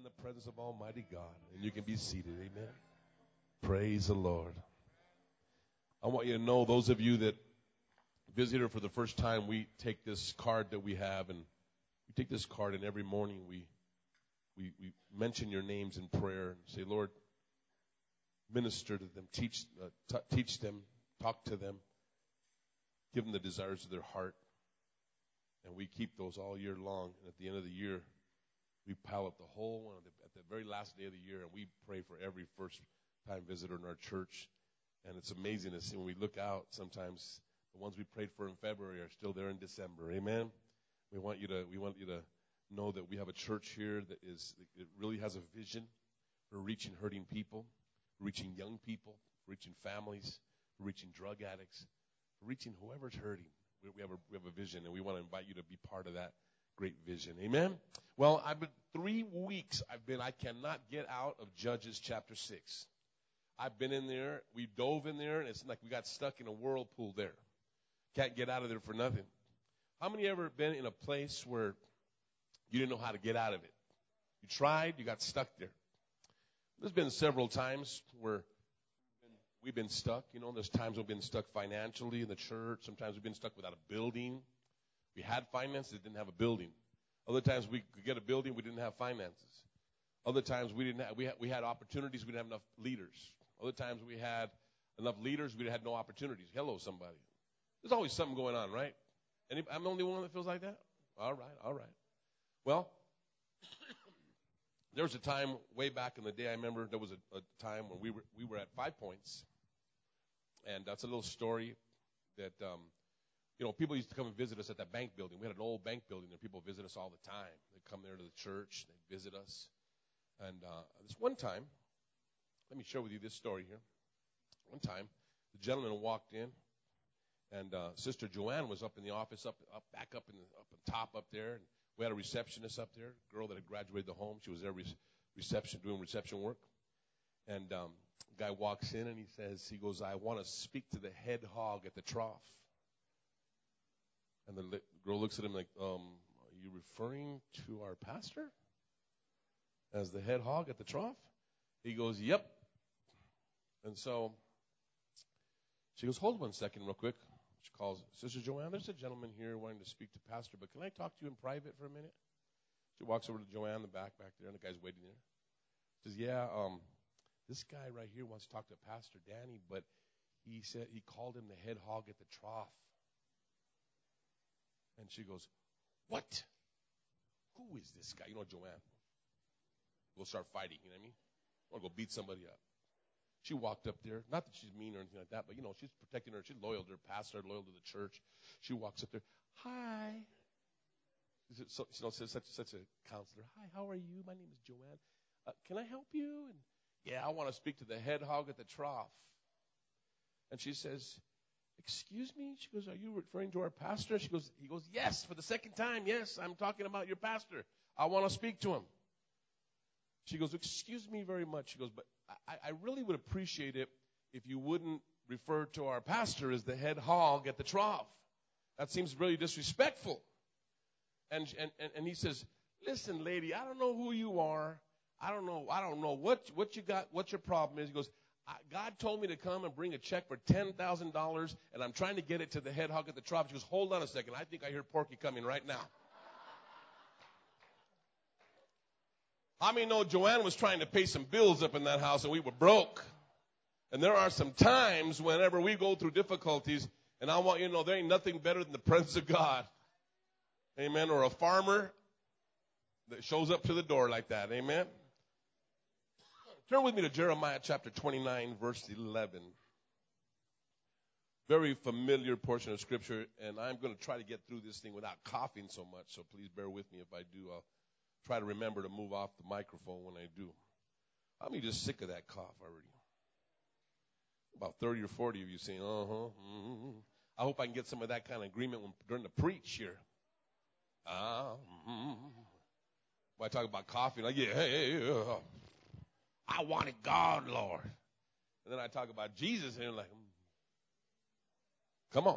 the presence of Almighty God. And you can be seated. Amen. Praise the Lord. I want you to know, those of you that visit here for the first time, we take this card that we have, and we take this card, and every morning we mention your names in prayer and say, Lord, minister to them, teach them, talk to them, give them the desires of their heart. And we keep those all year long. And at the end of the year, we pile up the whole one at the very last day of the year, and we pray for every first-time visitor in our church. And it's amazing to see when we look out, sometimes the ones we prayed for in February are still there in December. Amen. We want you to know that we have a church here that it really has a vision for reaching hurting people, reaching young people, reaching families, reaching drug addicts, reaching whoever's hurting. We have a vision, and we want to invite you to be part of that great vision. Amen? Well, I've been 3 weeks. I cannot get out of Judges chapter 6. I've been in there. We dove in there, and it's like we got stuck in a whirlpool there. Can't get out of there for nothing. How many ever been in a place where you didn't know how to get out of it? You tried, you got stuck there. There's been several times where we've been stuck. You know, there's times we've been stuck financially in the church. Sometimes we've been stuck without a building. We had finances, didn't have a building. Other times we could get a building, we didn't have finances. Other times we had opportunities, we didn't have enough leaders. Other times we had enough leaders, we had no opportunities. Hello, somebody. There's always something going on, right? I'm the only one that feels like that? All right. Well, there was a time way back in the day, I remember there was a time when we were at 5 Points. And that's a little story that, people used to come and visit us at that bank building. We had an old bank building there. People visit us all the time. They'd come there to the church. They'd visit us. And this one time, let me share with you this story here. One time, the gentleman walked in, and Sister Joanne was up in the office, back up on top up there. And we had a receptionist up there, a girl that had graduated the home. She was there doing reception work. And guy walks in and he goes, I want to speak to the head hog at the trough. And the girl looks at him like, are you referring to our pastor as the head hog at the trough? He goes, yep. And so she goes, hold 1 second real quick. She calls, Sister Joanne, there's a gentleman here wanting to speak to Pastor, but can I talk to you in private for a minute? She walks over to Joanne in the back there, and the guy's waiting there. She says, yeah, this guy right here wants to talk to Pastor Danny, but he said he called him the head hog at the trough. And she goes, what? Who is this guy? You know, Joanne. We'll start fighting, you know what I mean? I want to go beat somebody up. She walked up there. Not that she's mean or anything like that, but, she's protecting her. She's loyal to her pastor, loyal to the church. She walks up there. Hi. So, says such a counselor. Hi, how are you? My name is Joanne. Can I help you? And yeah, I want to speak to the head hog at the trough. And she says, excuse me? She goes, are you referring to our pastor? He goes, yes, for the second time. Yes, I'm talking about your pastor. I want to speak to him. She goes, excuse me very much. She goes, but I really would appreciate it if you wouldn't refer to our pastor as the head hog at the trough. That seems really disrespectful. And he says, listen, lady, I don't know who you are. I don't know what you got, what your problem is. He goes, God told me to come and bring a check for $10,000, and I'm trying to get it to the head hog at the trough. She goes, hold on a second. I think I hear Porky coming right now. How many know Joanne was trying to pay some bills up in that house, and we were broke? And there are some times whenever we go through difficulties, and I want you to know there ain't nothing better than the presence of God. Amen. Or a farmer that shows up to the door like that. Amen. Turn with me to Jeremiah chapter 29, verse 11. Very familiar portion of Scripture, and I'm going to try to get through this thing without coughing so much, so please bear with me. If I do, I'll try to remember to move off the microphone when I do. I'm just sick of that cough already. About 30 or 40 of you saying, I hope I can get some of that kind of agreement during the preach here. When I talk about coughing, like, I wanted God, Lord. And then I talk about Jesus, and you're like, come on.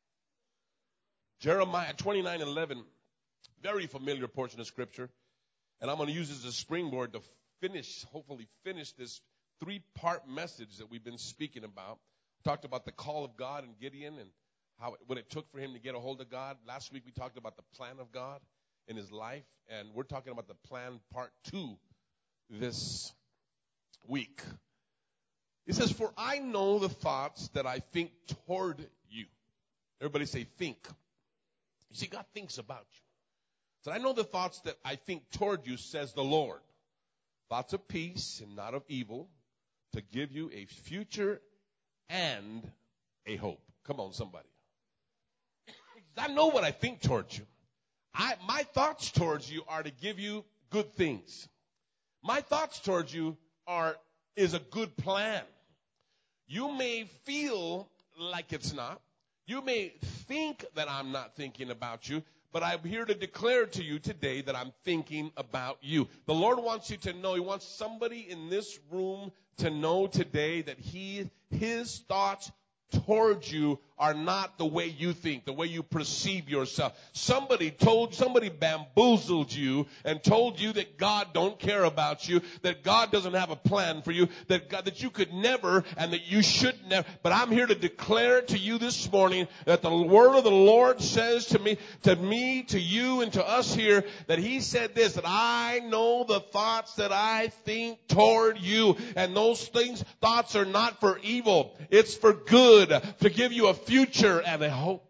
Jeremiah 29:11, very familiar portion of Scripture. And I'm going to use this as a springboard to hopefully finish this 3-part message that we've been speaking about. Talked about the call of God and Gideon and what it took for him to get a hold of God. Last week we talked about the plan of God in his life, and we're talking about the plan part 2 this week. It says, "For I know the thoughts that I think toward you." Everybody say think. You see, God thinks about you. So I know the thoughts that I think toward you, says the Lord. Thoughts of peace and not of evil, to give you a future and a hope. Come on, somebody. I know what I think towards you. My thoughts towards you are to give you good things. My thoughts towards you is a good plan. You may feel like it's not. You may think that I'm not thinking about you, but I'm here to declare to you today that I'm thinking about you. The Lord wants you to know, He wants somebody in this room to know today that His thoughts towards you are not the way you think, the way you perceive yourself. Somebody bamboozled you and told you that God don't care about you, that God doesn't have a plan for you, that you could never and that you should never. But I'm here to declare to you this morning that the word of the Lord says to me, to you, and to us here, that He said this, that I know the thoughts that I think toward you. And those thoughts are not for evil. It's for good, to give you a future and a hope.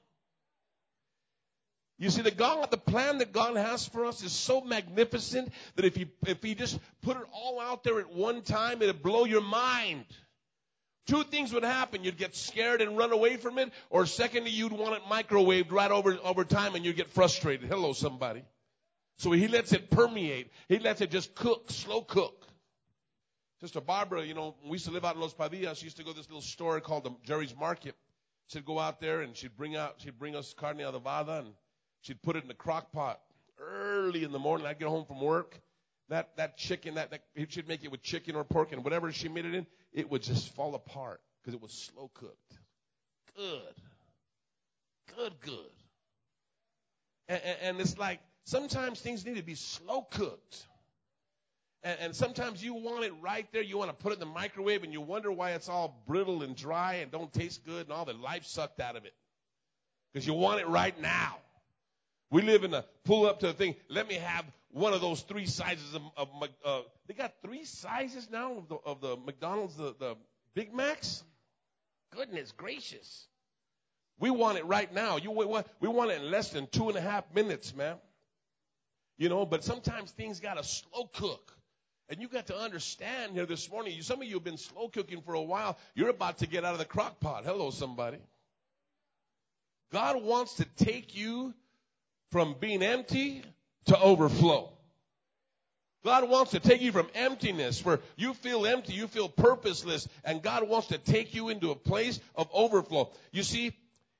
You see, the plan that God has for us is so magnificent that if He just put it all out there at one time, it'd blow your mind. 2 things would happen. You'd get scared and run away from it, or secondly, you'd want it microwaved right over time and you'd get frustrated. Hello, somebody. So He lets it permeate. He lets it just cook, slow cook. Sister Barbara, we used to live out in Los Padillas. She used to go to this little store called Jerry's Market. She'd go out there and she'd bring us carne adobada, and she'd put it in the crock pot early in the morning. I'd get home from work. That chicken, she'd make it with chicken or pork, and whatever she made it in, it would just fall apart because it was slow cooked. Good. And it's like sometimes things need to be slow cooked. And sometimes you want it right there. You want to put it in the microwave, and you wonder why it's all brittle and dry and don't taste good and all the life sucked out of it. Because you want it right now. We live in pull up to the thing. Let me have one of those 3 sizes of they got 3 sizes now of the McDonald's, the Big Macs. Goodness gracious. We want it right now. We want it in less than 2.5 minutes, man. But sometimes things got to slow cook. And you got to understand here this morning, some of you have been slow cooking for a while. You're about to get out of the crock pot. Hello, somebody. God wants to take you from being empty to overflow. God wants to take you from emptiness, where you feel empty, you feel purposeless, and God wants to take you into a place of overflow. You see,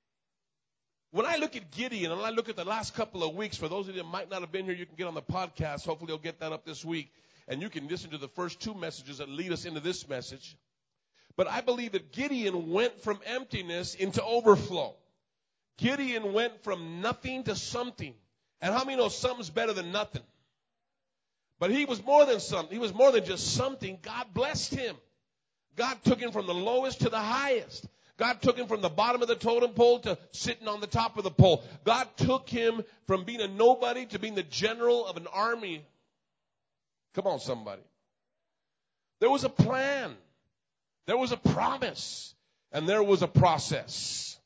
when I look at Gideon, and I look at the last couple of weeks, for those of you that might not have been here, you can get on the podcast. Hopefully they'll get that up this week. And you can listen to the first 2 messages that lead us into this message. But I believe that Gideon went from emptiness into overflow. Gideon went from nothing to something. And how many know something's better than nothing? But he was more than something. He was more than just something. God blessed him. God took him from the lowest to the highest. God took him from the bottom of the totem pole to sitting on the top of the pole. God took him from being a nobody to being the general of an army. Come on, somebody. There was a plan. There was a promise. And there was a process.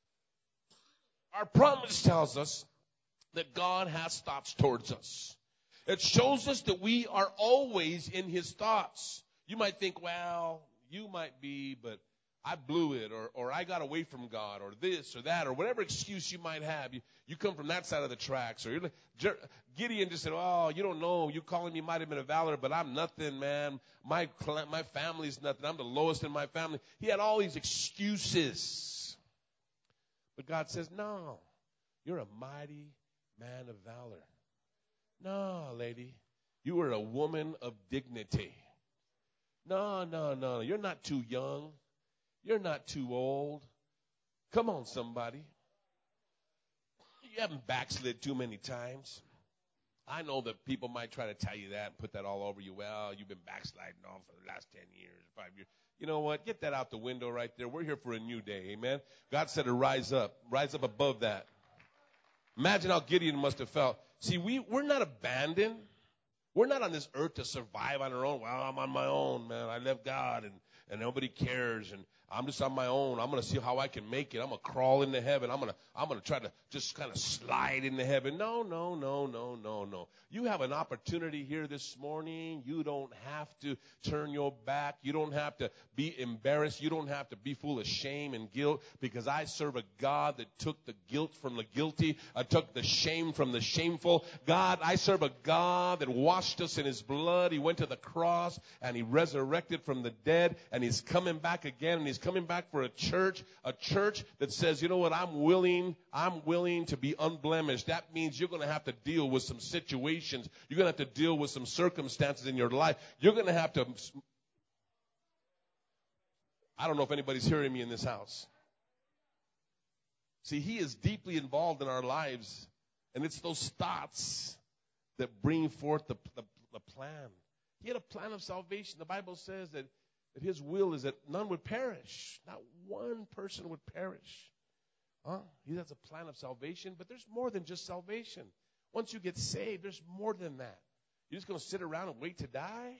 Our promise tells us that God has thoughts towards us. It shows us that we are always in His thoughts. You might think, well, you might be, but I blew it, or I got away from God, or this or that, or whatever excuse you might have. You come from that side of the tracks. Or Gideon just said, oh, you don't know. You calling me might have been a valor, but I'm nothing, man. My family's nothing. I'm the lowest in my family. He had all these excuses. But God says, no, you're a mighty man of valor. No, lady, you are a woman of dignity. No, you're not too young. You're not too old. Come on, somebody. You haven't backslid too many times. I know that people might try to tell you that and put that all over you. Well, you've been backsliding all for the last 10 years, 5 years. You know what? Get that out the window right there. We're here for a new day. Amen. God said to rise up above that. Imagine how Gideon must have felt. See, we're not abandoned. We're not on this earth to survive on our own. Well, I'm on my own, man. I left God and nobody cares, and I'm just on my own. I'm going to see how I can make it. I'm going to crawl into heaven. I'm going to try to just kind of slide into heaven. No. You have an opportunity here this morning. You don't have to turn your back. You don't have to be embarrassed. You don't have to be full of shame and guilt, because I serve a God that took the guilt from the guilty, took the shame from the shameful. I serve a God that washed us in his blood. He went to the cross and he resurrected from the dead, and he's coming back again, and he's coming back for a church that says, you know what, I'm willing to be unblemished. That means you're going to have to deal with some situations. You're going to have to deal with some circumstances in your life. You're going to have to, I don't know if anybody's hearing me in this house. See, he is deeply involved in our lives, and it's those thoughts that bring forth the plan. He had a plan of salvation. The Bible says that his will is that none would perish. Not one person would perish. He has a plan of salvation, but there's more than just salvation. Once you get saved, there's more than that. You're just going to sit around and wait to die?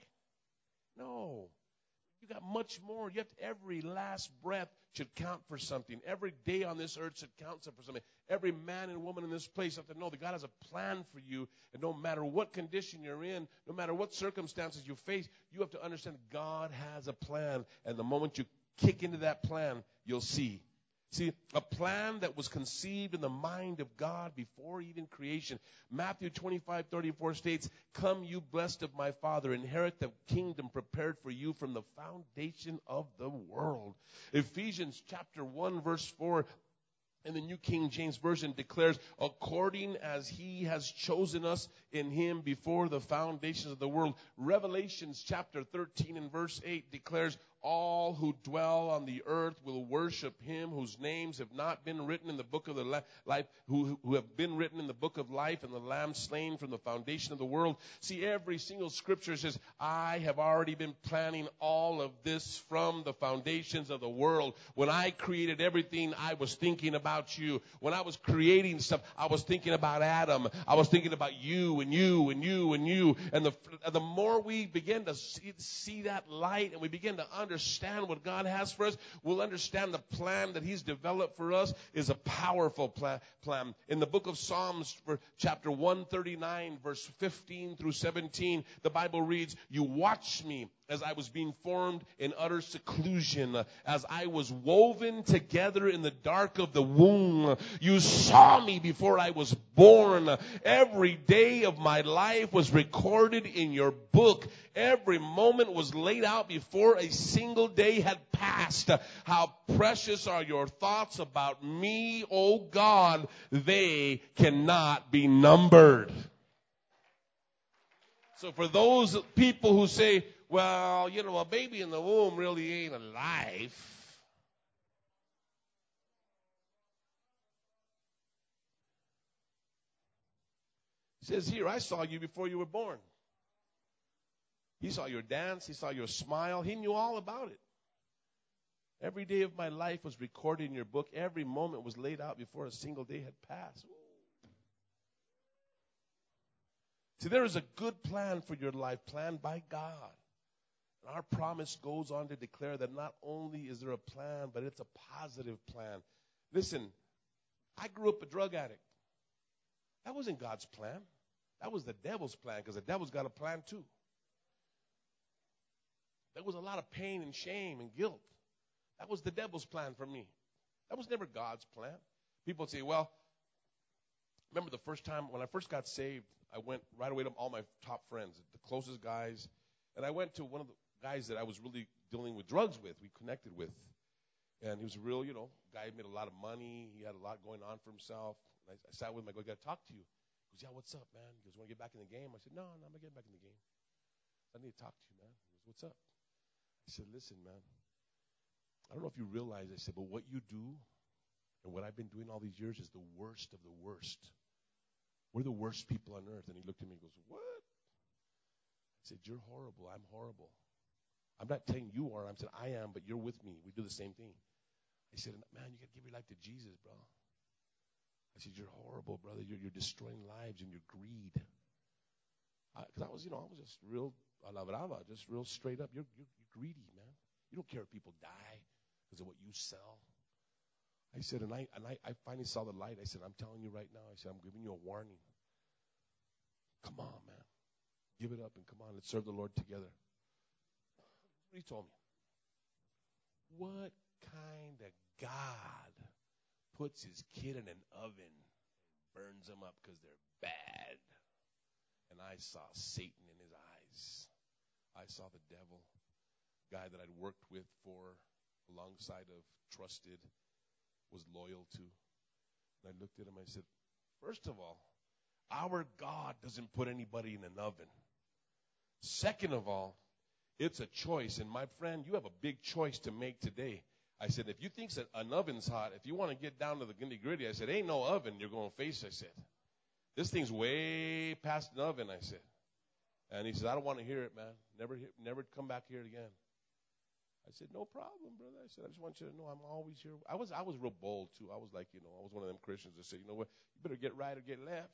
No. You got much more. Yet every last breath should count for something. Every day on this earth should count for something. Every man and woman in this place have to know that God has a plan for you. And no matter what condition you're in, no matter what circumstances you face, you have to understand that God has a plan. And the moment you kick into that plan, you'll see. See, a plan that was conceived in the mind of God before even creation. Matthew 25:34 states, "Come, you blessed of my Father, inherit the kingdom prepared for you from the foundation of the world." Ephesians chapter 1, verse 4, in the New King James Version declares, "According as he has chosen us in him before the foundations of the world." Revelations chapter 13 and verse 8 declares, "All who dwell on the earth will worship him whose names have not been written in the book of the life, who have been written in the book of life, and the Lamb slain from the foundation of the world." See, every single scripture says, I have already been planning all of this from the foundations of the world. When I created everything, I was thinking about you. When I was creating stuff, I was thinking about Adam. I was thinking about you and you and you and you. And the more we begin to see that light, and we begin to understand what God has for us, we'll understand the plan that he's developed for us is a powerful plan. In the book of Psalms, for chapter 139, verse 15 through 17, the Bible reads, "You watched me as I was being formed in utter seclusion, as I was woven together in the dark of the womb. You saw me before I was born. Every day of my life was recorded in your book. Every moment was laid out before a single day had passed. How precious are your thoughts about me, O God. They cannot be numbered." So for those people who say, well, you know, a baby in the womb really ain't alive. It says here, I saw you before you were born. He saw your dance. He saw your smile. He knew all about it. Every day of my life was recorded in your book. Every moment was laid out before a single day had passed. See, there is a good plan for your life, planned by God. And our promise goes on to declare that not only is there a plan, but it's a positive plan. Listen, I grew up a drug addict. That wasn't God's plan. That was the devil's plan, because the devil's got a plan too. There was a lot of pain and shame and guilt. That was the devil's plan for me. That was never God's plan. People say, well, remember the first time when I first got saved, I went right away to all my top friends, the closest guys. And I went to one of the guys that I was really dealing with drugs with, we connected with. And he was a real, guy who made a lot of money. He had a lot going on for himself. And I sat with him. I go, I got to talk to you. He goes, yeah, what's up, man? He goes, want to get back in the game? I said, no, I'm not getting back in the game. I need to talk to you, man. He goes, what's up? I said, listen, man, I don't know if you realize, I said, but what you do and what I've been doing all these years is the worst of the worst. we're the worst people on earth. And he looked at me and goes, what? I said, you're horrible. I'm horrible. I'm not saying you are. I'm saying I am, but you're with me. We do the same thing. I said, man, you got to give your life to Jesus, bro. I said, you're horrible, brother. You're destroying lives and your greed. Because I was just real just real straight up. You're greedy, man. You don't care if people die because of what you sell. I said, and I finally saw the light. I said, I'm telling you right now. I said, I'm giving you a warning. Come on, man. Give it up and come on. Let's serve the Lord together. He told me, what kind of God puts his kid in an oven and burns them up because they're bad? And I saw Satan in his eyes. I saw the devil, guy that I'd worked with for alongside of, trusted, was loyal to. And I looked at him, I said, first of all, our God doesn't put anybody in an oven. Second of all, it's a choice. And my friend, you have a big choice to make today. I said, if you think that an oven's hot, if you want to get down to the nitty-gritty, I said, ain't no oven you're going to face, I said. This thing's way past an oven, I said. And he said, I don't want to hear it, man. Never come back here again. I said, no problem, brother. I said, I just want you to know I'm always here. I was real bold, too. I was like, I was one of them Christians that said, you know what, you better get right or get left.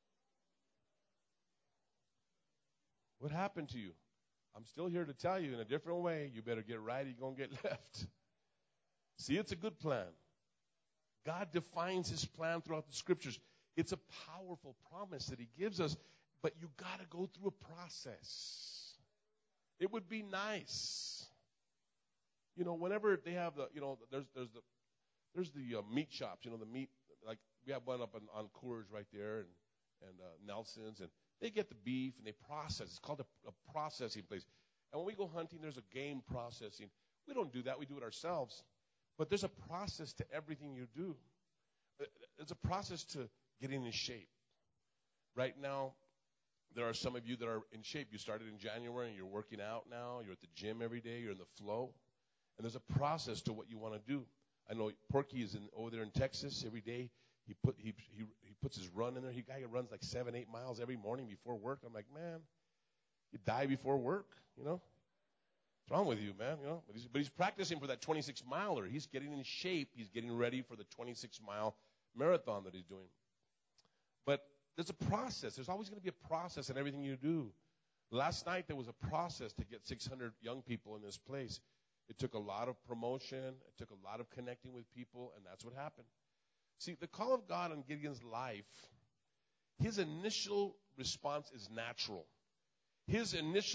What happened to you? I'm still here to tell you in a different way, you better get right or you're going to get left. See, it's a good plan. God defines his plan throughout the scriptures. It's a powerful promise that he gives us, but you got to go through a process. It would be nice. Whenever they have there's the meat shops, the meat, like we have one up on Coors right there and Nelson's, and they get the beef and they process. It's called a processing place. And when we go hunting, there's a game processing. We don't do that. We do it ourselves. But there's a process to everything you do. There's a process to getting in shape. Right now, there are some of you that are in shape. You started in January and you're working out now. You're at the gym every day. You're in the flow. And there's a process to what you want to do. I know Porky is over there in Texas every day. He puts his run in there. Guy runs like 7-8 miles every morning before work. I'm like, man, you die before work, What's wrong with you, man? But he's practicing for that 26-miler. He's getting in shape. He's getting ready for the 26-mile marathon that he's doing. But there's a process. There's always going to be a process in everything you do. Last night there was a process to get 600 young people in this place. It took a lot of promotion. It took a lot of connecting with people, and that's what happened. See, the call of God on Gideon's life, his initial response is natural. It's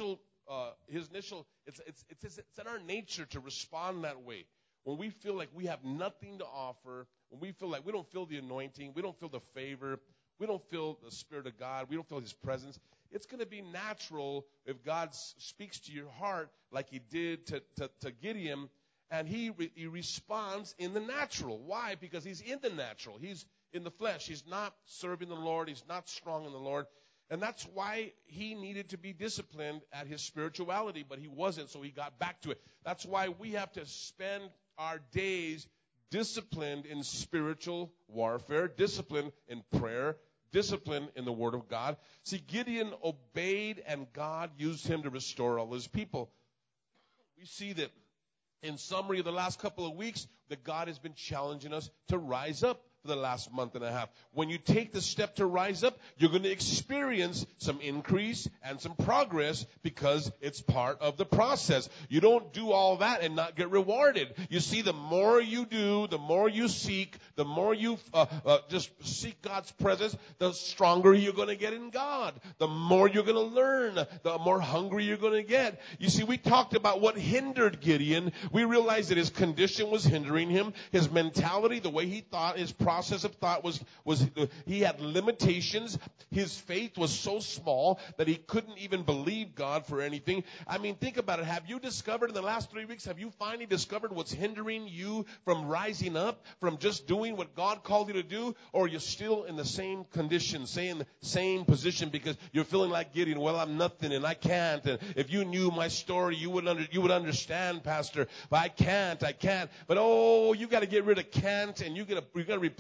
in our nature to respond that way. When we feel like we have nothing to offer, when we feel like we don't feel the anointing, we don't feel the favor, we don't feel the Spirit of God, we don't feel his presence, it's going to be natural if God speaks to your heart like he did to Gideon, and he responds in the natural. Why? Because he's in the natural. He's in the flesh. He's not serving the Lord. He's not strong in the Lord. And that's why he needed to be disciplined at his spirituality, but he wasn't, so he got back to it. That's why we have to spend our days disciplined in spiritual warfare, disciplined in prayer, discipline in the Word of God. See, Gideon obeyed, and God used him to restore all his people. We see that in summary of the last couple of weeks, that God has been challenging us to rise up for the last month and a half. When you take the step to rise up, you're going to experience some increase and some progress because it's part of the process. You don't do all that and not get rewarded. You see, the more you do, the more you seek, the more you just seek God's presence, the stronger you're going to get in God. The more you're going to learn, the more hungry you're going to get. You see, we talked about what hindered Gideon. We realized that his condition was hindering him. His mentality, the way he thought, his process of thought was he had limitations. His faith was so small that he couldn't even believe God for anything. I mean, think about it. Have you discovered in the last 3 weeks, have you finally discovered what's hindering you from rising up, from just doing what God called you to do? Or you're still in the same condition, same position because you're feeling like Gideon, well, I'm nothing and I can't. And if you knew my story, you would understand, Pastor. But I can't. But you got to get rid of can't, and you got to replace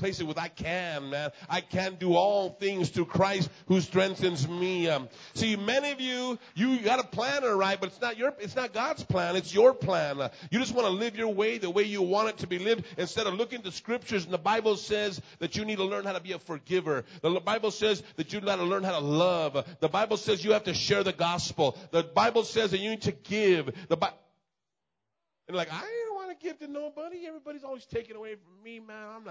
replace it with I can, man. I can do all things through Christ who strengthens me. See, many of you got a plan, all right, but it's not God's plan. It's your plan. You just want to live your way the way you want it to be lived instead of looking to scriptures. And the Bible says that you need to learn how to be a forgiver. The Bible says that you got to learn how to love. The Bible says you have to share the gospel. The Bible says that you need to give. And like, I don't want to give to nobody. Everybody's always taking away from me, man. I'm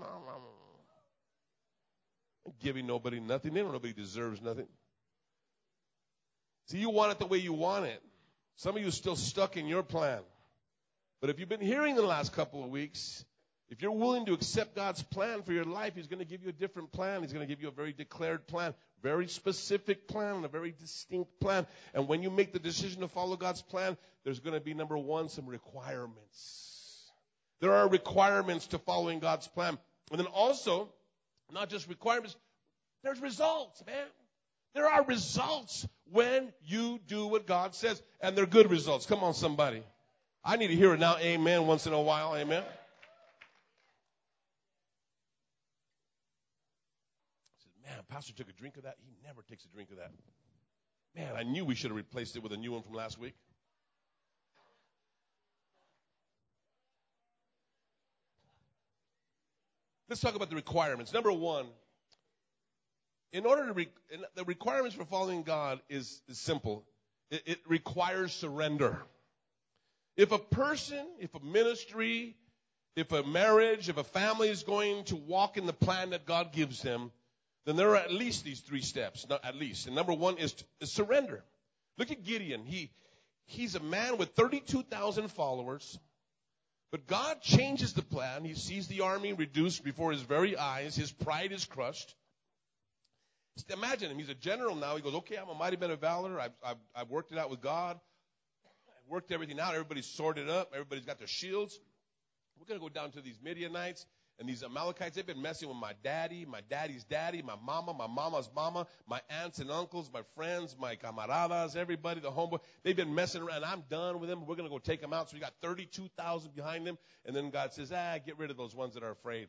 giving nobody nothing. Nobody deserves nothing. See, you want it the way you want it. Some of you are still stuck in your plan. But if you've been hearing the last couple of weeks, if you're willing to accept God's plan for your life, He's going to give you a different plan. He's going to give you a very declared plan, very specific plan, and a very distinct plan. And when you make the decision to follow God's plan, there's going to be, number one, some requirements. There are requirements to following God's plan. And then also, not just requirements, there's results, man. There are results when you do what God says. And they're good results. Come on, somebody. I need to hear it now. Amen. Once in a while. Amen. Man, Pastor took a drink of that. He never takes a drink of that. Man, I knew we should have replaced it with a new one from last week. Let's talk about the requirements. Number one, the requirements for following God is simple. It requires surrender. If a person, if a ministry, if a marriage, if a family is going to walk in the plan that God gives them, then there are at least these three steps, not at least. And number one is surrender. Look at Gideon. He's a man with 32,000 followers, but God changes the plan. He sees the army reduced before his very eyes. His pride is crushed. Just imagine him. He's a general now. He goes, okay, I'm a mighty man of valor. I've worked it out with God. I've worked everything out. Everybody's sorted up. Everybody's got their shields. We're going to go down to these Midianites. And these Amalekites, they've been messing with my daddy's daddy, my mama's mama, my aunts and uncles, my friends, my camaradas, everybody, the homeboy. They've been messing around. I'm done with them. We're going to go take them out. So we got 32,000 behind them. And then God says, get rid of those ones that are afraid.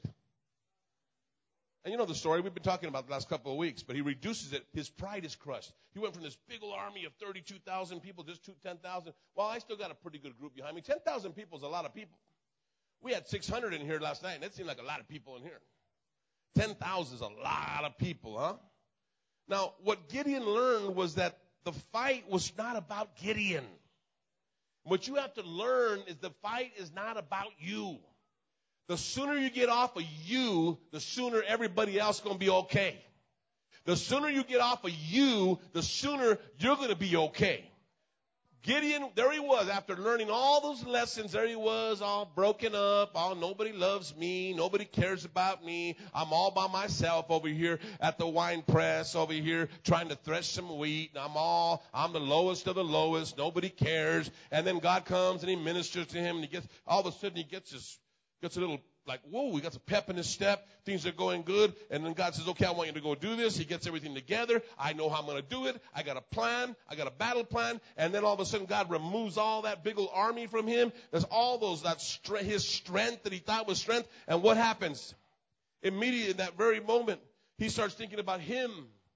And you know the story. We've been talking about the last couple of weeks. But he reduces it. His pride is crushed. He went from this big old army of 32,000 people just to 10,000. Well, I still got a pretty good group behind me. 10,000 people is a lot of people. We had 600 in here last night, and that seemed like a lot of people in here. 10,000 is a lot of people, huh? Now, what Gideon learned was that the fight was not about Gideon. What you have to learn is the fight is not about you. The sooner you get off of you, the sooner everybody else is going to be okay. The sooner you get off of you, the sooner you're going to be okay. Gideon, there he was, after learning all those lessons, there he was, all broken up, all nobody loves me, nobody cares about me, I'm all by myself over here at the wine press, over here trying to thresh some wheat, I'm the lowest of the lowest, nobody cares, and then God comes and he ministers to him, and all of a sudden he gets a little, like, whoa, we got some pep in his step. Things are going good. And then God says, okay, I want you to go do this. He gets everything together. I know how I'm going to do it. I got a plan. I got a battle plan. And then all of a sudden God removes all that big old army from him. There's all his strength that he thought was strength. And what happens? Immediately in that very moment, he starts thinking about him.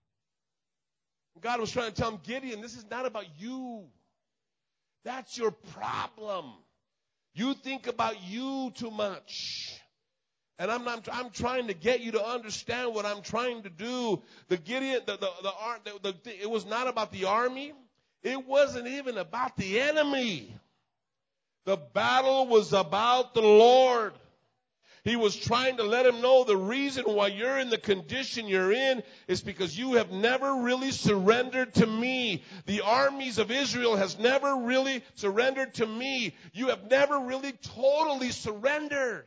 God was trying to tell him, Gideon, this is not about you. That's your problem. You think about you too much. And I'm trying to get you to understand what I'm trying to do. It was not about the army. It wasn't even about the enemy. The battle was about the Lord. He was trying to let him know the reason why you're in the condition you're in is because you have never really surrendered to me. The armies of Israel has never really surrendered to me. You have never really totally surrendered.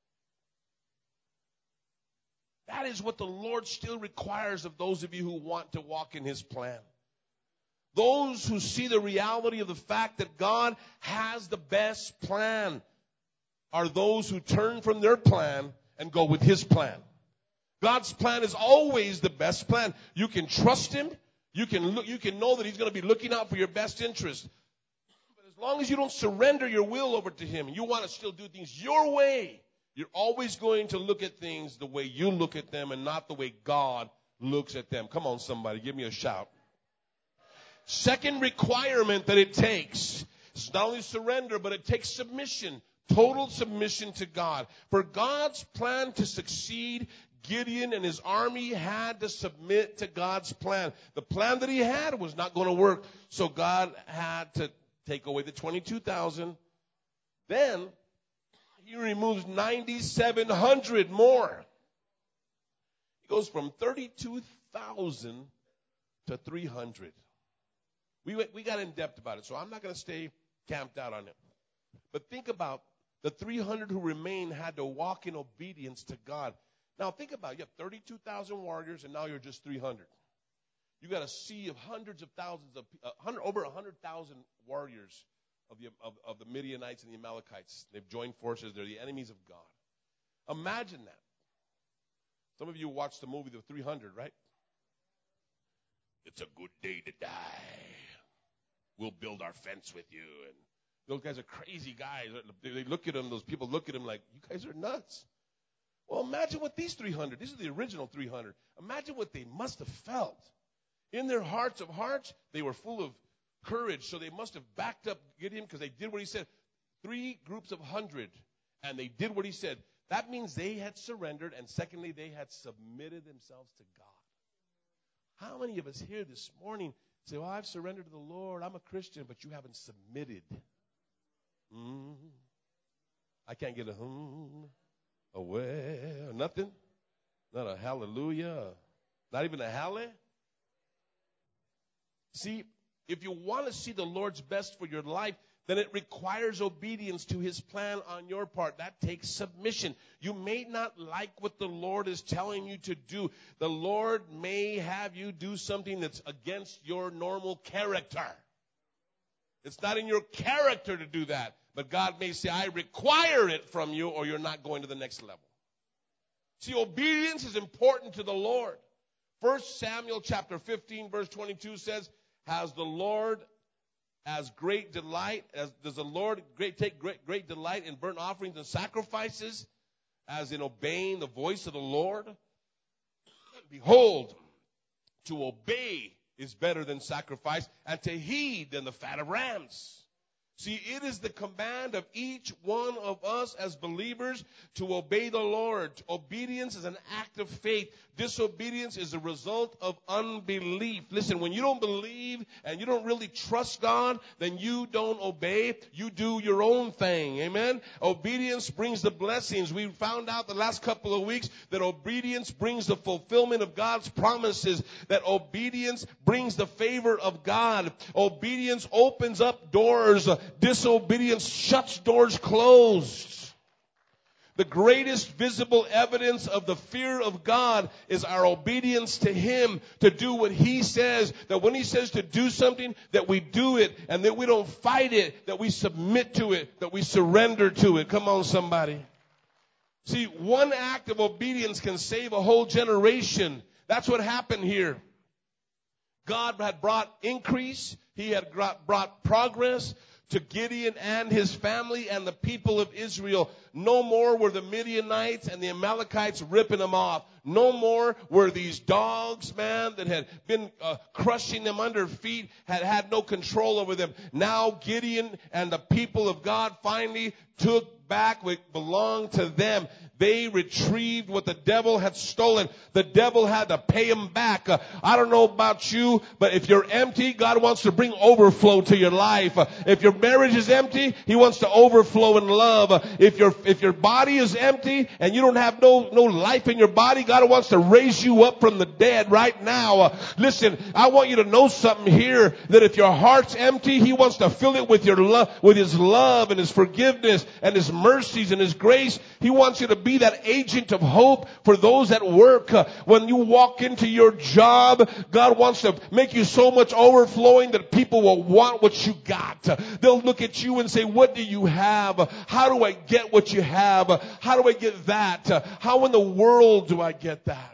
That is what the Lord still requires of those of you who want to walk in His plan. Those who see the reality of the fact that God has the best plan are those who turn from their plan and go with His plan. God's plan is always the best plan. You can trust Him. You can know that He's going to be looking out for your best interest. But as long as you don't surrender your will over to Him, and you want to still do things your way, You're always going to look at things the way you look at them and not the way God looks at them. Come on, somebody, give me a shout. Second requirement that it takes is not only surrender, but it takes submission, total submission to God. For God's plan to succeed, Gideon and his army had to submit to God's plan. The plan that he had was not going to work, so God had to take away the 22,000. Then he removes 9,700 more. He goes from 32,000 to 300. We got in depth about it, so I'm not going to stay camped out on it. But think about the 300 who remain had to walk in obedience to God. Now think about it. You have 32,000 warriors, and now you're just 300. You got a sea of hundreds of thousands of over 100,000 warriors of the Midianites and the Amalekites. They've joined forces. They're the enemies of God. Imagine that. Some of you watched the movie The 300, right? It's a good day to die. We'll build our fence with you. And those guys are crazy guys. They look at him, those people look at him like, you guys are nuts. Well, imagine what these 300, these are the original 300. Imagine what they must have felt. In their hearts of hearts, they were full of courage, so they must have backed up Gideon because they did what he said. 3 groups of 100, and they did what he said. That means they had surrendered, and secondly, they had submitted themselves to God. How many of us here this morning say, well, I've surrendered to the Lord, I'm a Christian, but you haven't submitted? I can't get a way, nothing, not a hallelujah, not even a halle. See, if you want to see the Lord's best for your life, then it requires obedience to his plan on your part. That takes submission. You may not like what the Lord is telling you to do. The Lord may have you do something that's against your normal character. It's not in your character to do that. But God may say, I require it from you, or you're not going to the next level. See, obedience is important to the Lord. 1 Samuel chapter 15, verse 22 says, has the Lord as great delight, does the Lord take great delight in burnt offerings and sacrifices, as in obeying the voice of the Lord? Behold, to obey is better than sacrifice, and to heed than the fat of rams. See, it is the command of each one of us as believers to obey the Lord. Obedience is an act of faith. Disobedience is a result of unbelief. Listen, when you don't believe and you don't really trust God, then you don't obey. You do your own thing. Amen? Obedience brings the blessings. We found out the last couple of weeks that obedience brings the fulfillment of God's promises. That obedience brings the favor of God. Obedience opens up doors. Disobedience shuts doors closed. The greatest visible evidence of the fear of God is our obedience to him, to do what he says. That when he says to do something, that we do it, and that we don't fight it, that we submit to it, that we surrender to it. Come on, somebody. See, one act of obedience can save a whole generation. That's what happened here. God had brought increase. He had brought progress to Gideon and his family and the people of Israel. No more were the Midianites and the Amalekites ripping them off. No more were these dogs, man, that had been crushing them under feet, had no control over them. Now Gideon and the people of God finally took back what belonged to them. They retrieved what the devil had stolen. The devil had to pay him back. I don't know about you, but if you're empty, God wants to bring overflow to your life. If your marriage is empty, he wants to overflow in love. If your body is empty and you don't have no life in your body, God wants to raise you up from the dead right now. Listen, I want you to know something here, that if your heart's empty, he wants to fill it with your love, with his love and his forgiveness and his mercies and his grace. He wants you to be that agent of hope for those at work. When you walk into your job, God wants to make you so much overflowing that people will want what you got. They'll look at you and say, what do you have? How do I get what you have? How do I get that? How in the world do I get that?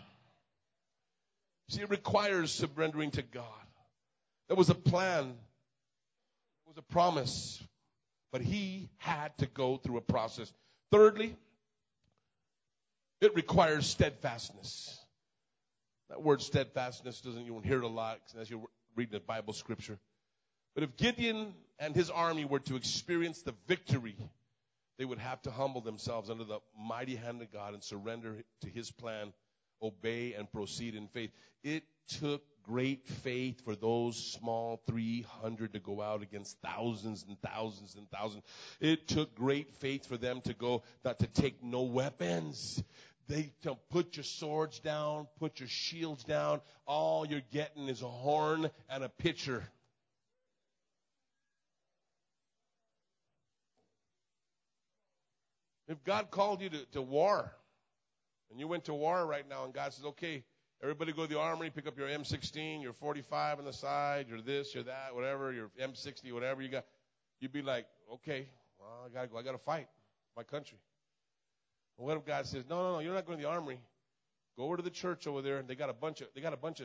See, it requires surrendering to God. There was a plan. There was a promise. But he had to go through a process. Thirdly, It requires steadfastness. That word steadfastness you won't hear it a lot as you're reading the Bible scripture. But if Gideon and his army were to experience the victory, they would have to humble themselves under the mighty hand of God and surrender to his plan, obey and proceed in faith. It took great faith for those small 300 to go out against thousands and thousands and thousands. It took great faith for them to go, not to take no weapons. They to put your swords down, put your shields down. All you're getting is a horn and a pitcher. If God called you to war, and you went to war right now, and God says, okay, everybody go to the armory, pick up your M16, your 45 on the side, your this, your that, whatever, your M60, whatever you got, you'd be like, okay, well, I gotta go, I gotta fight my country. But what if God says, no, you're not going to the armory. Go over to the church over there, and they got a bunch of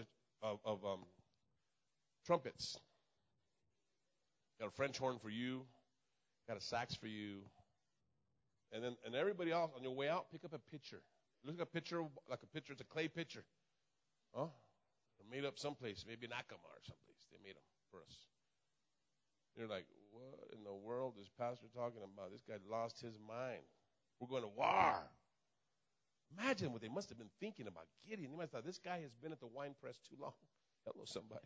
trumpets. Got a French horn for you, got a sax for you. And everybody else, on your way out, pick up a pitcher. Look at a pitcher, like a pitcher. It's a clay pitcher. Huh? They're made up someplace, maybe in Acoma or someplace. They made them for us. You're like, what in the world is Pastor talking about? This guy lost his mind. We're going to war. Imagine what they must have been thinking about Gideon. They must have thought, this guy has been at the wine press too long. Hello, somebody.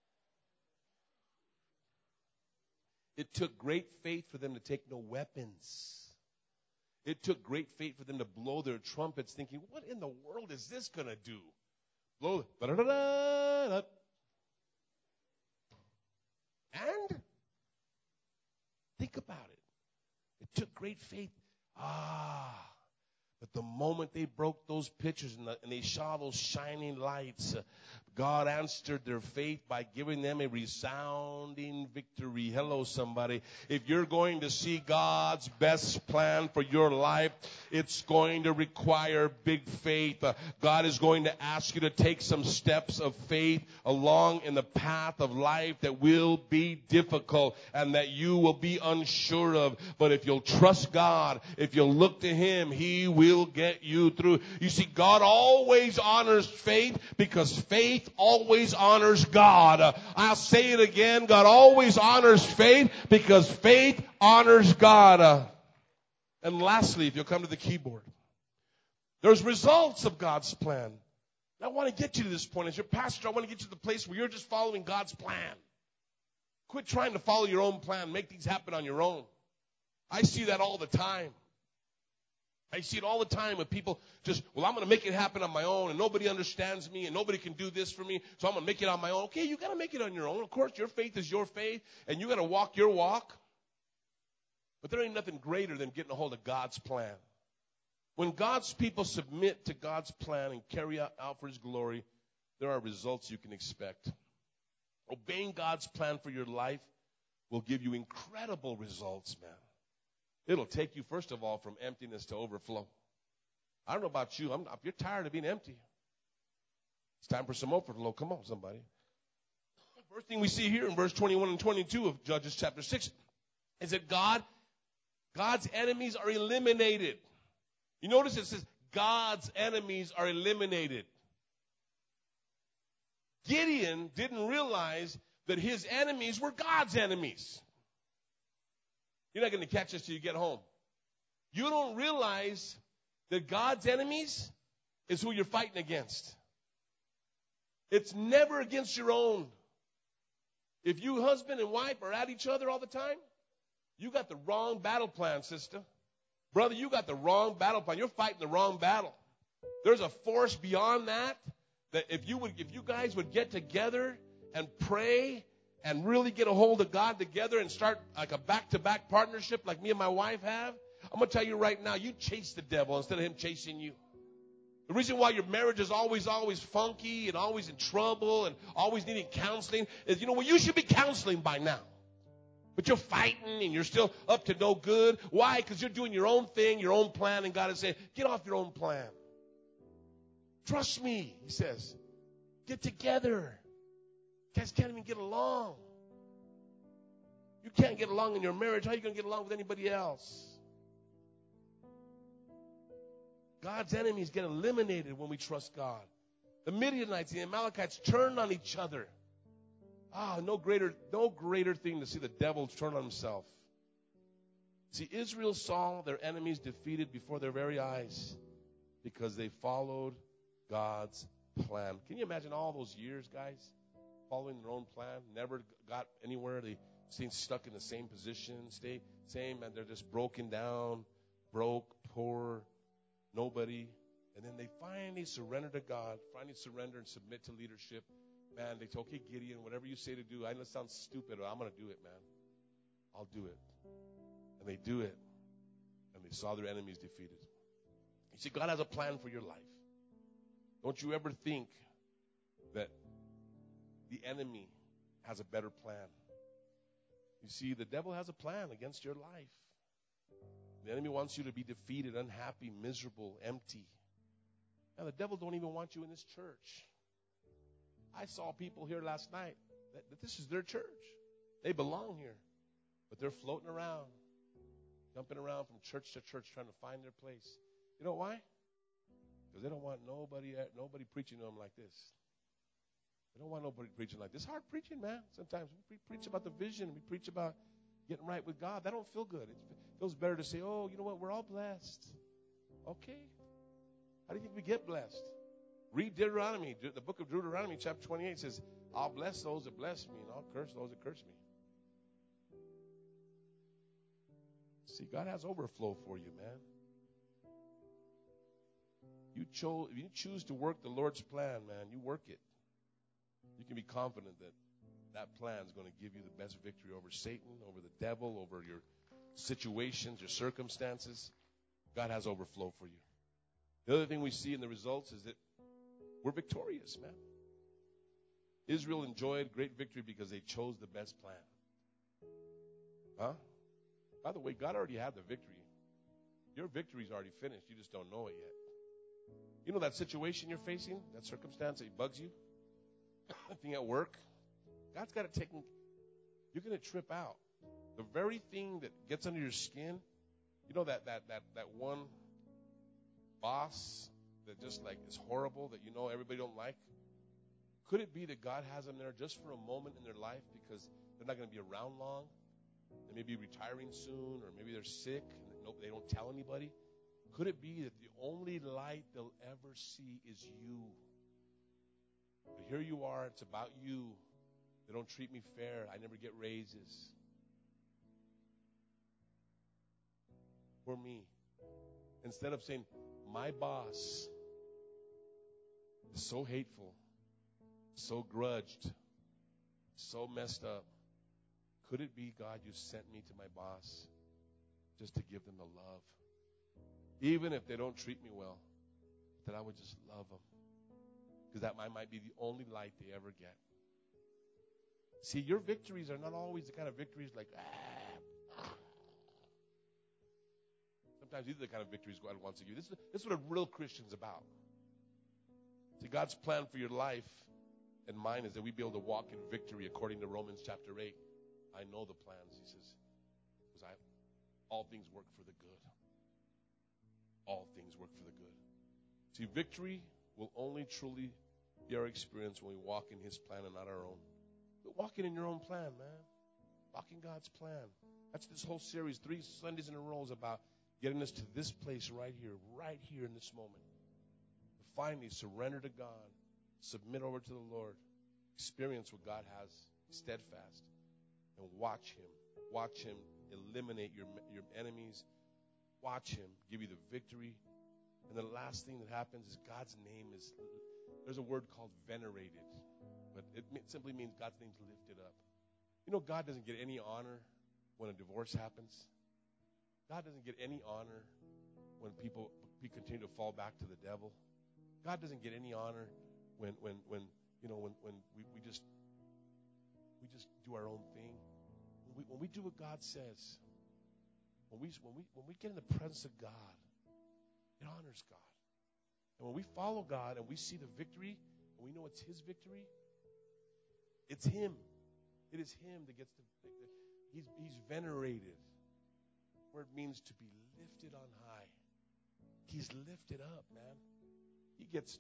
It took great faith for them to take no weapons. It took great faith for them to blow their trumpets thinking, what in the world is this going to do? Blow. Da-da-da-da-da. And think about it. It took great faith. But the moment they broke those pitchers and they saw those shining lights, God answered their faith by giving them a resounding victory. Hello, somebody. If you're going to see God's best plan for your life, it's going to require big faith. God is going to ask you to take some steps of faith along in the path of life that will be difficult and that you will be unsure of. But if you'll trust God, if you'll look to Him, He will get you through. You see, God always honors faith because faith always honors God. I'll say it again. God always honors faith because faith honors God. And lastly, if you'll come to the keyboard, there's results of God's plan. I want to get you to this point. As your pastor, I want to get you to the place where you're just following God's plan. Quit trying to follow your own plan. Make things happen on your own. I see that all the time. I see it all the time with people just, well, I'm going to make it happen on my own, and nobody understands me, and nobody can do this for me, so I'm going to make it on my own. Okay, you got to make it on your own. Of course, your faith is your faith, and you got to walk your walk. But there ain't nothing greater than getting a hold of God's plan. When God's people submit to God's plan and carry out for His glory, there are results you can expect. Obeying God's plan for your life will give you incredible results, man. It'll take you, first of all, from emptiness to overflow. I don't know about you. If you're tired of being empty, it's time for some overflow. Come on, somebody. The first thing we see here in verse 21 and 22 of Judges chapter 6 is that God's enemies are eliminated. You notice it says God's enemies are eliminated. Gideon didn't realize that his enemies were God's enemies. You're not going to catch this till you get home. You don't realize that God's enemies is who you're fighting against. It's never against your own. If you husband and wife are at each other all the time, you got the wrong battle plan, sister. Brother, you got the wrong battle plan. You're fighting the wrong battle. There's a force beyond that if you guys would get together and pray and really get a hold of God together and start like a back-to-back partnership like me and my wife have, I'm going to tell you right now, you chase the devil instead of him chasing you. The reason why your marriage is always funky and always in trouble and always needing counseling is, you should be counseling by now. But you're fighting and you're still up to no good. Why? Because you're doing your own thing, your own plan, and God is saying, get off your own plan. Trust me, He says. Get together. You guys can't even get along. You can't get along in your marriage. How are you going to get along with anybody else? God's enemies get eliminated when we trust God. The Midianites, the Amalekites turned on each other. No greater thing to see the devil turn on himself. See, Israel saw their enemies defeated before their very eyes because they followed God's plan. Can you imagine all those years, guys, following their own plan? Never got anywhere. They stayed stuck in the same position, and they're just broken down, broke, poor, nobody. And then they finally surrender to God, finally surrender and submit to leadership. Man, they say, okay, Gideon, whatever you say to do, I know it sounds stupid, but I'm going to do it, man. I'll do it. And they do it. And they saw their enemies defeated. You see, God has a plan for your life. Don't you ever think that the enemy has a better plan. You see, the devil has a plan against your life. The enemy wants you to be defeated, unhappy, miserable, empty. Now, the devil don't even want you in this church. I saw people here last night that this is their church. They belong here. But they're floating around, jumping around from church to church trying to find their place. You know why? Because they don't want nobody preaching to them like this. They don't want nobody preaching like this. It's hard preaching, man. Sometimes we preach about the vision. We preach about getting right with God. That don't feel good. It feels better to say, oh, you know what? We're all blessed. Okay. How do you think we get blessed? Read Deuteronomy. The book of Deuteronomy, chapter 28 says, I'll bless those that bless me, and I'll curse those that curse me. See, God has overflow for you, man. If you choose to work the Lord's plan, man, you work it. You can be confident that that plan is going to give you the best victory over Satan, over the devil, over your situations, your circumstances. God has overflow for you. The other thing we see in the results is that we're victorious, man. Israel enjoyed great victory because they chose the best plan. Huh? By the way, God already had the victory. Your victory's already finished. You just don't know it yet. You know that situation you're facing, that circumstance that bugs you, that thing at work? God's got it taken. You're going to trip out. The very thing that gets under your skin, you know that one boss that just like is horrible, that you know everybody don't like? Could it be that God has them there just for a moment in their life because they're not going to be around long? They may be retiring soon, or maybe they're sick and they don't tell anybody. Could it be that the only light they'll ever see is you? But here you are, it's about you. They don't treat me fair. I never get raises. For me. Instead of saying, my boss is so hateful, so grudged, so messed up. Could it be, God, you sent me to my boss just to give them the love? Even if they don't treat me well, that I would just love them. Because that might be the only light they ever get. See, your victories are not always the kind of victories like, Sometimes these are the kind of victories God wants to give you. This is what a real Christian's about. See, God's plan for your life and mine is that we be able to walk in victory according to Romans chapter 8. I know the plans, he says, because all things work for the good. All things work for the good. See, victory will only truly be our experience when we walk in his plan and not our own. But walking in your own plan, man. Walk in God's plan. That's this whole series, 3 Sundays in a row is about getting us to this place right here in this moment. To finally surrender to God, submit over to the Lord, experience what God has, steadfast, and watch him eliminate your enemies. Watch him give you the victory. And the last thing that happens is God's name is, there's a word called venerated, but it simply means God's name's lifted up. You know, God doesn't get any honor when a divorce happens. God doesn't get any honor when we continue to fall back to the devil. God doesn't get any honor when we just do our own thing. When we do what God says, when we get in the presence of God, it honors God. And when we follow God and we see the victory, and we know it's his victory, it's him. It is him that gets he's venerated, where it means to be lifted on high. He's lifted up, man. He gets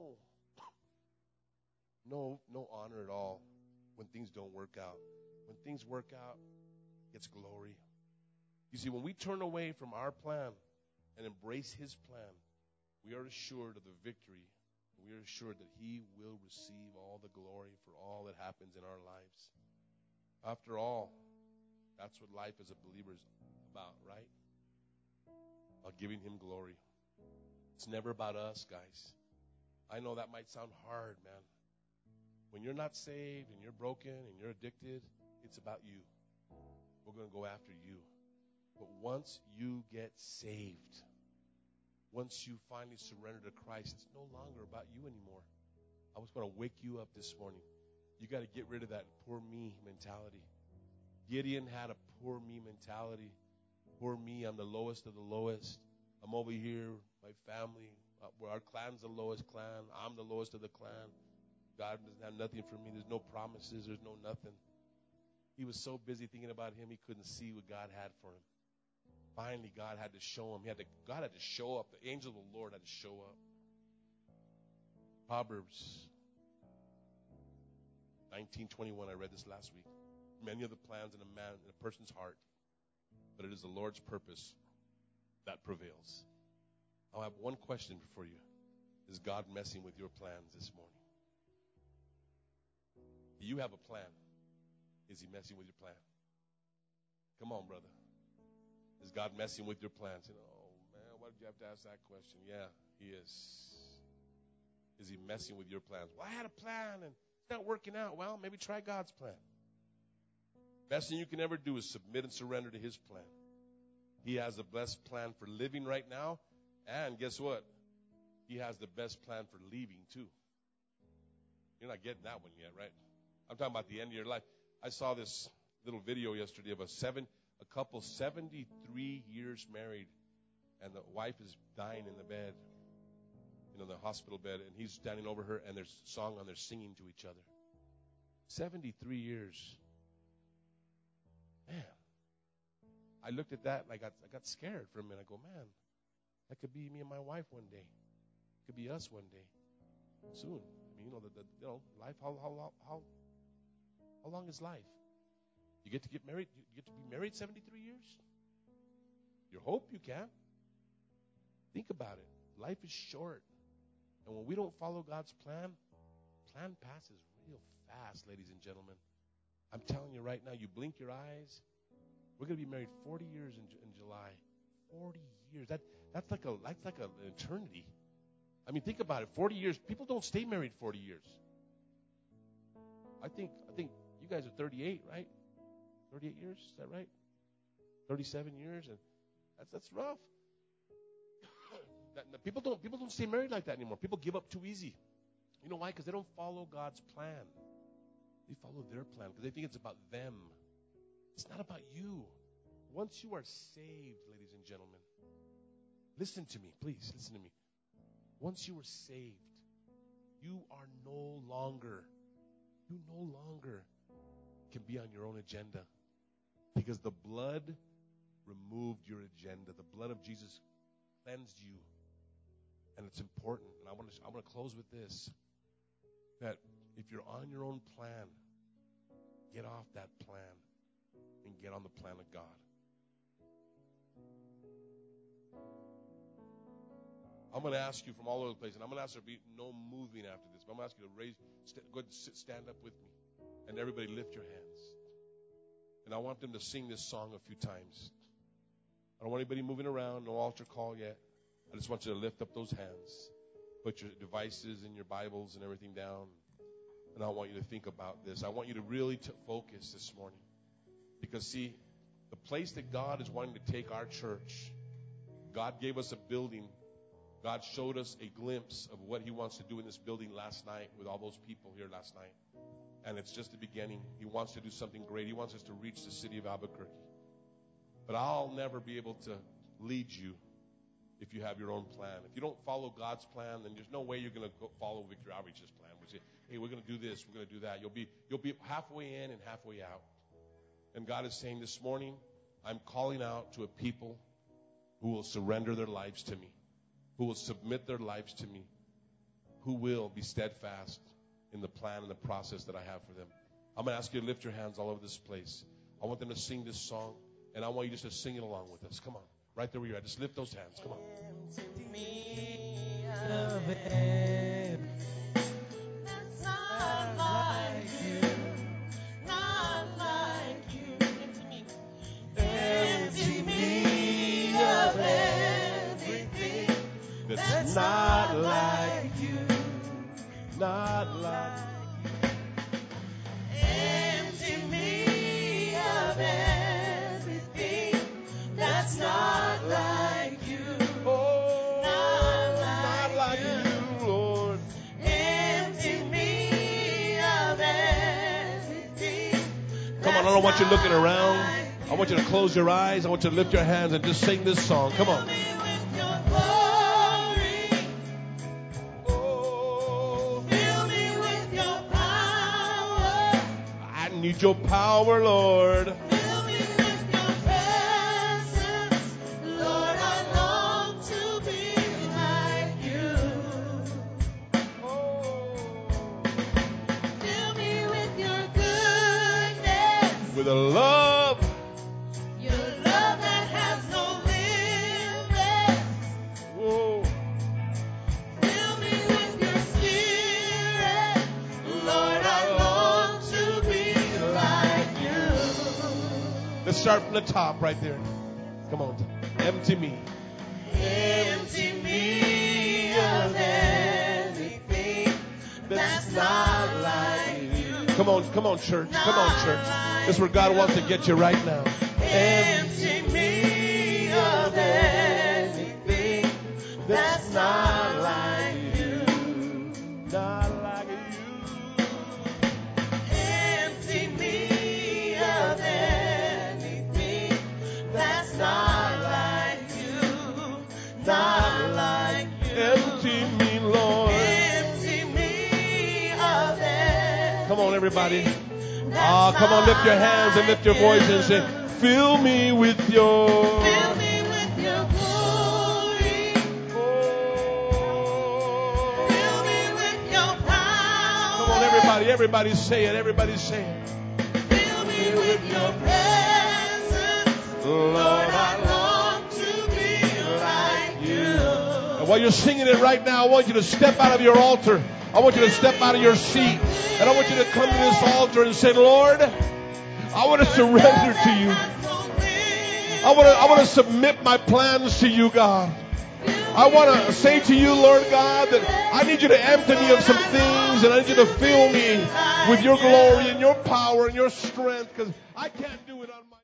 no honor at all when things don't work out. When things work out, it's glory. You see, when we turn away from our plan and embrace his plan, we are assured of the victory. We are assured that he will receive all the glory for all that happens in our lives. After all, that's what life as a believer is about, right? About giving him glory. It's never about us, guys. I know that might sound hard, man. When you're not saved and you're broken and you're addicted, it's about you. We're going to go after you. But once you get saved, once you finally surrender to Christ, it's no longer about you anymore. I was going to wake you up this morning. You got to get rid of that poor me mentality. Gideon had a poor me mentality. Poor me, I'm the lowest of the lowest. I'm over here, my family, where our clan's the lowest clan. I'm the lowest of the clan. God doesn't have nothing for me. There's no promises. There's no nothing. He was so busy thinking about him, he couldn't see what God had for him. Finally, God had to show him. God had to show up. The angel of the Lord had to show up. Proverbs 19:21. I read this last week. Many are the plans in a person's heart, but it is the Lord's purpose that prevails. I'll have one question for you. Is God messing with your plans this morning? Do you have a plan? Is he messing with your plan? Come on, brother. Is God messing with your plans? Oh, man, why did you have to ask that question? Yeah, he is. Is he messing with your plans? Well, I had a plan, and it's not working out. Well, maybe try God's plan. Best thing you can ever do is submit and surrender to his plan. He has the best plan for living right now, and guess what? He has the best plan for leaving, too. You're not getting that one yet, right? I'm talking about the end of your life. I saw this little video yesterday of a couple 73 years married, and the wife is dying in the bed, the hospital bed, and he's standing over her, and there's a song on there singing to each other. 73 years. Man. I looked at that, and I got scared for a minute. I go, man, that could be me and my wife one day. It could be us one day. Soon. I mean, life, how long is life? You get to get married? You get to be married 73 years? You hope you can. Think about it. Life is short. And when we don't follow God's plan passes real fast, ladies and gentlemen. I'm telling you right now, you blink your eyes, we're going to be married 40 years in July. 40 years. That's like an eternity. I mean, think about it. 40 years. People don't stay married 40 years. I think you guys are 38, right? 38 years, is that right? 37 years, and that's rough. People don't stay married like that anymore. People give up too easy. You know why? Because they don't follow God's plan. They follow their plan because they think it's about them. It's not about you. Once you are saved, ladies and gentlemen, listen to me, please, listen to me. Once you are saved, you no longer can be on your own agenda because the blood removed your agenda. The blood of Jesus cleansed you. And it's important. And I'm going to close with this, that if you're on your own plan, get off that plan and get on the plan of God. I'm going to ask you from all over the place, and I'm going to ask there to be no moving after this. But I'm going to ask you to go ahead and stand up with me. And everybody lift your hands. And I want them to sing this song a few times. I don't want anybody moving around, no altar call yet. I just want you to lift up those hands. Put your devices and your Bibles and everything down. And I want you to think about this. I want you to really focus this morning. Because, see, the place that God is wanting to take our church, God gave us a building. God showed us a glimpse of what he wants to do in this building last night with all those people here last night. And it's just the beginning. He wants to do something great. He wants us to reach the city of Albuquerque. But I'll never be able to lead you if you have your own plan. If you don't follow God's plan, then there's no way you're going to follow Victory Outreach's plan. We say, hey, we're going to do this, we're going to do that. You'll be halfway in and halfway out. And God is saying this morning, I'm calling out to a people who will surrender their lives to me. who will submit their lives to me, who will be steadfast in the plan and the process that I have for them. I'm going to ask you to lift your hands all over this place. I want them to sing this song, and I want you just to sing it along with us. Come on. Right there where you're at. Just lift those hands. Come on. Empty me of everything that's not like you, not like you. Empty me of everything that's not like you, Not like empty me of everything that's not like you. oh, Not like you, Lord. Empty me of everything. Come on, I don't want you looking around. I want you to close your eyes. I want you to lift your hands and just sing this song. Come on. Fill me with your glory. Oh, Fill me with your power. I need your power, Lord. Fill me with your presence. Lord, I long to be like you. Fill me with your goodness. With a love. Your love that has no limits. Whoa. Fill me with your spirit. Lord, I long to be like you. Let's start from the top right there. Come on. Empty me. Empty me of anything that's not like you. Come on, church. Come on, church. This is where God wants to get you right now. Empty me of anything that's not like you. Not like you. Empty me of anything that's not like you. Not like you. Empty me, Lord. Empty me of anything. Come on, everybody. Come on, lift your hands and lift your voice and say, fill me with your... Fill me with your glory. Fill me with your power. Come on, everybody say it. Everybody say it. Fill me with your presence. Lord, I long to be like you. And while you're singing it right now, I want you to step out of your altar. I want you to step out of your seat. And I want you to come to this altar and say, Lord, I want to surrender to you. I want to submit my plans to you, God. I want to say to you, Lord God, that I need you to empty me of some things, and I need you to fill me with your glory and your power and your strength, because I can't do it on my